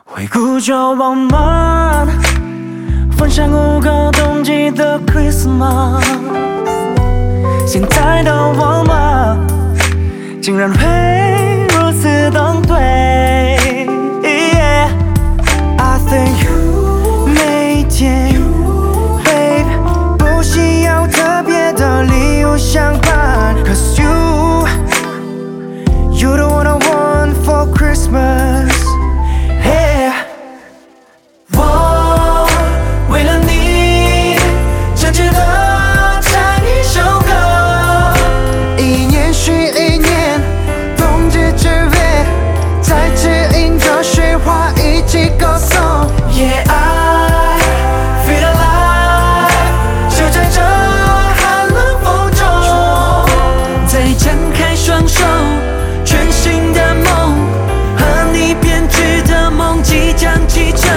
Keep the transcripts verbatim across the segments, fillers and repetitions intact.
回顾旧往漫，分享五个冬季的 Christmas。现在的我们，竟然会如此登对。Yeah, I think 每天 ，babe， 不需要特别的理由相伴 ，Cause you, you the one I want for Christmas。Yeah, I feel alive， 就在这寒冷风中，再张开双手，全新的梦，和你编织的梦即将启程。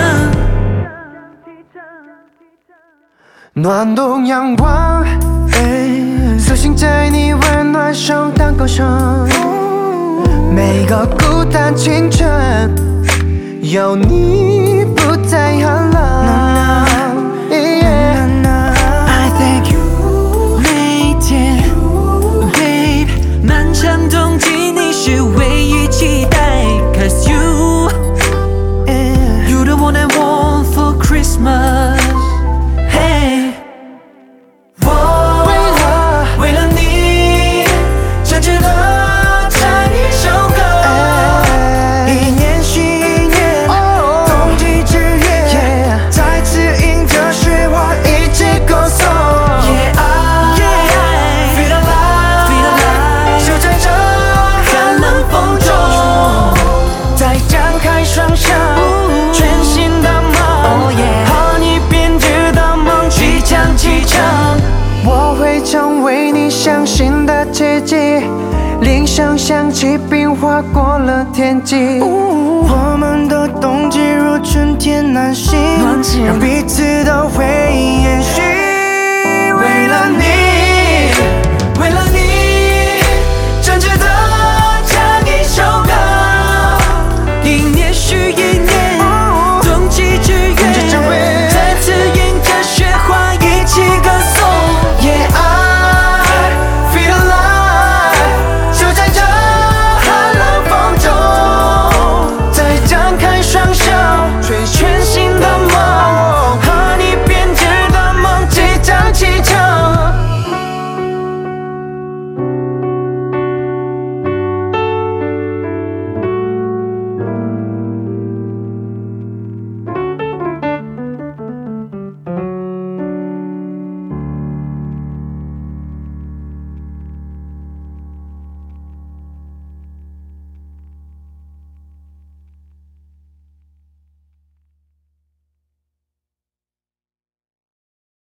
暖冬阳光，苏醒在你温暖手当歌声，每个孤单清晨。有你不再寒冷 yeah. I thank you 每天 Babe 漫长冬季你是唯一期待 Cause you yeah. You the one I want for Christmas Hey 我为了为了你真挚的唱一首歌、欸、一年续成为你相信的奇迹，铃声响起，冰划过了天际。我们的冬季如春天暖心，让彼此都会延续。为了你。